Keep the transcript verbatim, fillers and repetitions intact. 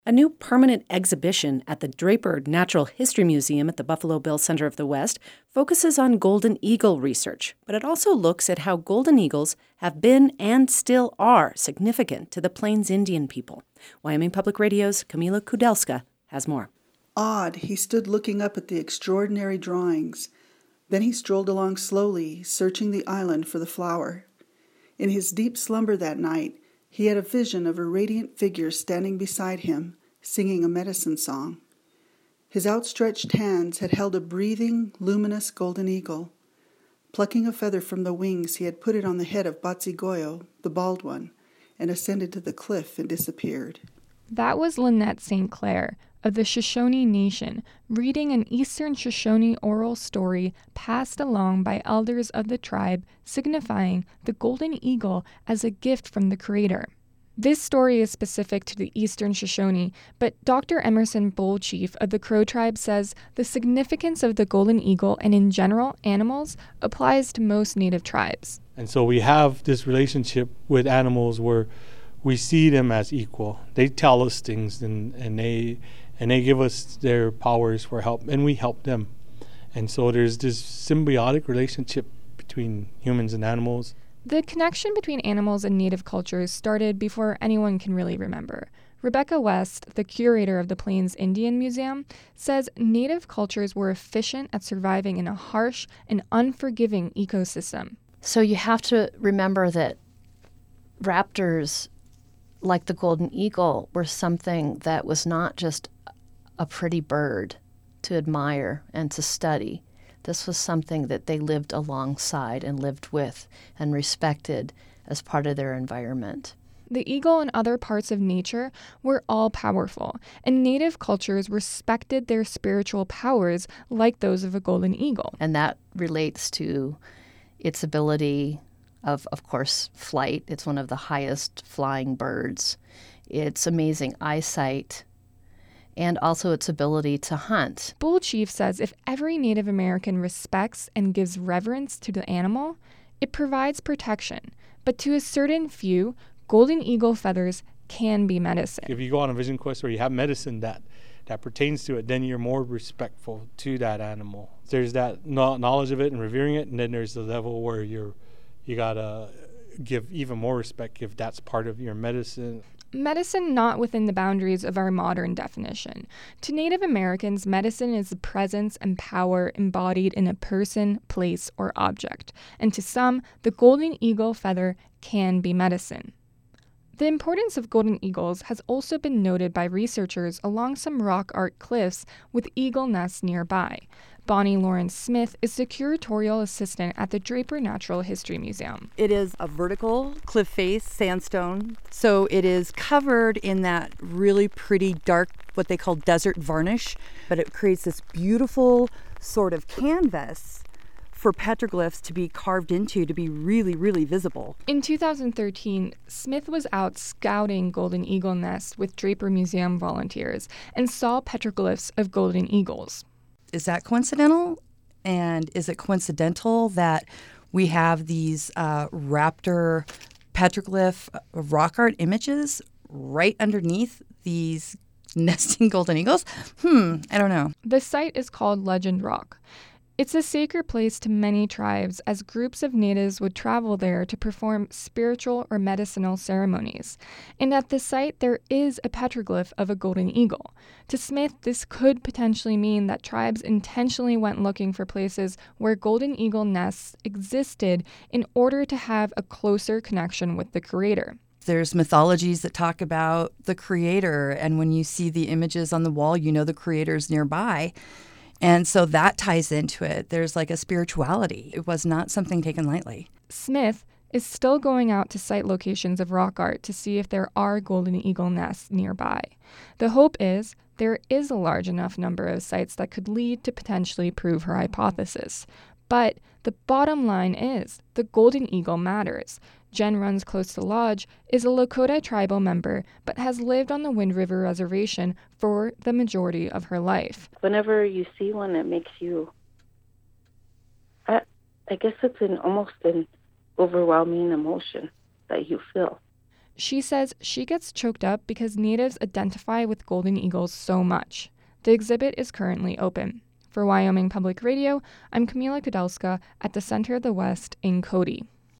A new permanent exhibition at the Draper Natural History Museum at the Buffalo Bill Center of the West focuses on golden eagle research, but it also looks at how golden eagles have been and still are significant to the Plains Indian people. Wyoming Public Radio's Camila Kudelska has more. Awed, he stood looking up at the extraordinary drawings. Then he strolled along slowly, searching the island for the flower. In his deep slumber that night, he had a vision of a radiant figure standing beside him, singing a medicine song. His outstretched hands had held a breathing, luminous golden eagle. Plucking a feather from the wings, he had put it on the head of Batsigoyo, the bald one, and ascended to the cliff and disappeared. That was Lynette Saint Clair of the Shoshone Nation, reading an Eastern Shoshone oral story passed along by elders of the tribe, signifying the golden eagle as a gift from the Creator. This story is specific to the Eastern Shoshone, but Doctor Emerson Bullchief of the Crow tribe says the significance of the golden eagle and in general animals applies to most native tribes. And so we have this relationship with animals where we see them as equal. They tell us things and, and they and they give us their powers for help, and we help them. And so there's this symbiotic relationship between humans and animals. The connection between animals and native cultures started before anyone can really remember. Rebecca West, the curator of the Plains Indian Museum, says native cultures were efficient at surviving in a harsh and unforgiving ecosystem. So you have to remember that raptors, like the golden eagle, were something that was not just a pretty bird to admire and to study. This was something that they lived alongside and lived with and respected as part of their environment. The eagle and other parts of nature were all powerful, and native cultures respected their spiritual powers like those of a golden eagle. And that relates to its ability of, of course, flight. It's one of the highest flying birds. Its amazing eyesight, and also its ability to hunt. Bullchief says if every Native American respects and gives reverence to the animal, it provides protection. But to a certain few, golden eagle feathers can be medicine. If you go on a vision quest where you have medicine that, that pertains to it, then you're more respectful to that animal. There's that knowledge of it and revering it, and then there's the level where you're you gotta give even more respect if that's part of your medicine. Medicine not within the boundaries of our modern definition. To Native Americans, medicine is the presence and power embodied in a person, place, or object. And to some, the golden eagle feather can be medicine. The importance of golden eagles has also been noted by researchers along some rock art cliffs with eagle nests nearby. Bonnie Lawrence Smith is the curatorial assistant at the Draper Natural History Museum. It is a vertical cliff face, sandstone, so it is covered in that really pretty dark, what they call desert varnish, but it creates this beautiful sort of canvas for petroglyphs to be carved into to be really, really visible. In two thousand thirteen, Smith was out scouting golden eagle nests with Draper Museum volunteers and saw petroglyphs of golden eagles. Is that coincidental? And is it coincidental that we have these uh, raptor petroglyph rock art images right underneath these nesting golden eagles? Hmm, I don't know. The site is called Legend Rock. It's a sacred place to many tribes as groups of natives would travel there to perform spiritual or medicinal ceremonies. And at the site, there is a petroglyph of a golden eagle. To Smith, this could potentially mean that tribes intentionally went looking for places where golden eagle nests existed in order to have a closer connection with the Creator. There's mythologies that talk about the Creator, and when you see the images on the wall, you know the Creator's nearby. And so that ties into it. There's like a spirituality. It was not something taken lightly. Smith is still going out to site locations of rock art to see if there are golden eagle nests nearby. The hope is there is a large enough number of sites that could lead to potentially prove her hypothesis. But the bottom line is the golden eagle matters. Jen Runs Close to Lodge is a Lakota tribal member, but has lived on the Wind River Reservation for the majority of her life. Whenever you see one, it makes you, I, I guess it's an almost an overwhelming emotion that you feel. She says she gets choked up because natives identify with golden eagles so much. The exhibit is currently open. For Wyoming Public Radio, I'm Camila Kudelska at the Center of the West in Cody.